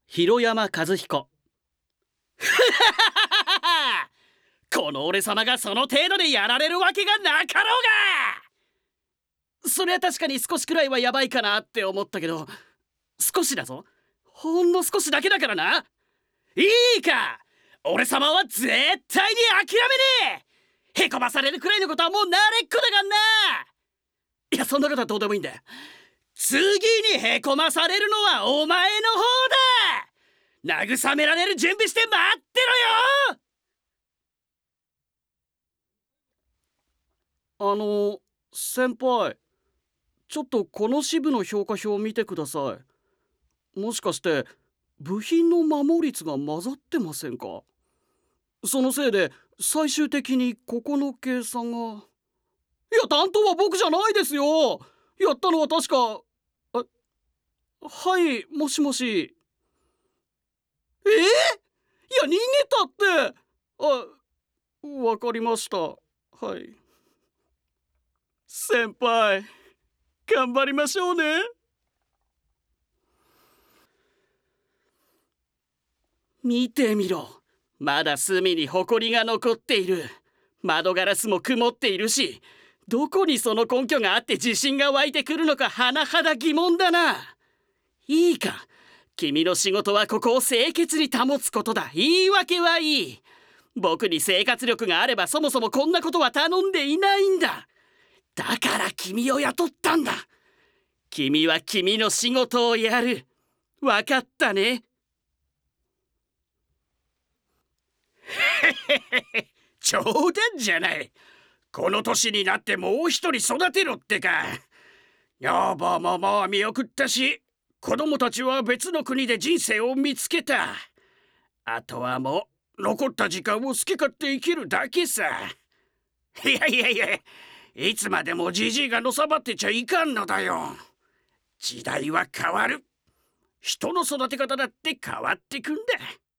広山和彦。この俺様がその程度でやられるわけがなかろうが。そりゃ確かに少しくらいはやばいかなって思ったけど、少しだぞ。ほんの少しだけだからな。いいか、俺様は絶対に諦めねえ。へこまされるくらいのことはもう慣れっこだがんな。いや、そんなことはどうでもいいんだよ。次にへこまされるのはお前の方だ。慰められる準備して待ってろよ。先輩、ちょっとこの支部の評価表を見てください。もしかして部品の摩耗率が混ざってませんか？そのせいで最終的にここの計算が。いや、担当は僕じゃないですよ。やったのは確か。はい、もしもし。いや、逃げたって。わかりました。はい。先輩、頑張りましょうね。見てみろ。まだ隅に埃が残っている。窓ガラスも曇っているし、どこにその根拠があって自信が湧いてくるのか甚だ疑問だな。いいか、君の仕事はここを清潔に保つことだ。言い訳はいい。僕に生活力があればそもそもこんなことは頼んでいないんだ。だから君を雇ったんだ。君は君の仕事をやる。わかったね。 冗談じゃない。この年になってもう一人育てろってか。女房ももう見送ったし、子供たちは別の国で人生を見つけた。あとはもう残った時間を好き勝手生きるだけさ。いや、いつまでもじじいがのさばってちゃいかんのだよ。時代は変わる。人の育て方だって変わってくんだ。